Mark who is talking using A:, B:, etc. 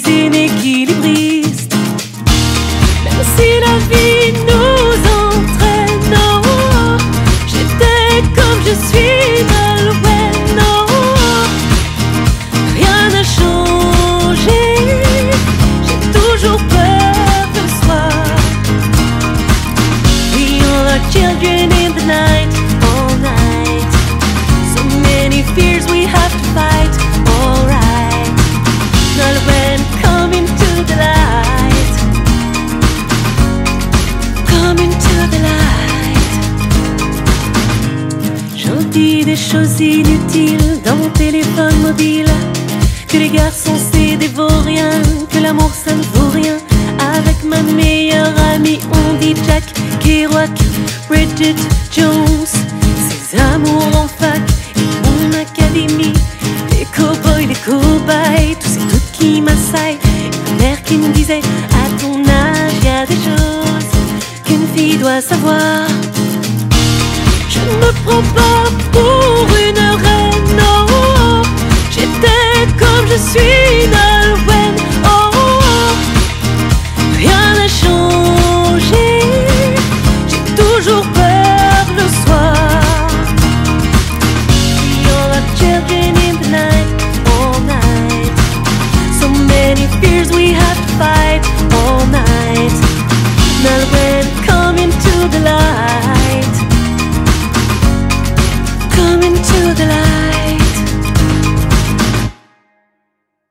A: déséquilibristes. Même si la vie nous entraîne, oh, j'étais comme je suis de loin, oh, rien n'a changé, j'ai toujours peur de soi. We all are children in the night, all night. So many fears we have to fight, alright. Not when coming to the light, coming to the light. J'en dis des choses inutiles dans mon téléphone mobile, que les garçons c'est des vauriens, que l'amour ça ne vaut rien. Avec ma meilleure amie on dit Jack Kerouac, Bridget Jones, ses amours en fac et mon académie, les cow-boys, les cobayes, tous ces trucs qui m'assaillent. Et ma mère qui me disait à ton âge y a des choses qu'une fille doit savoir. Je ne me prends pas pour une reine, non, j'étais comme je suis de l'Ouest.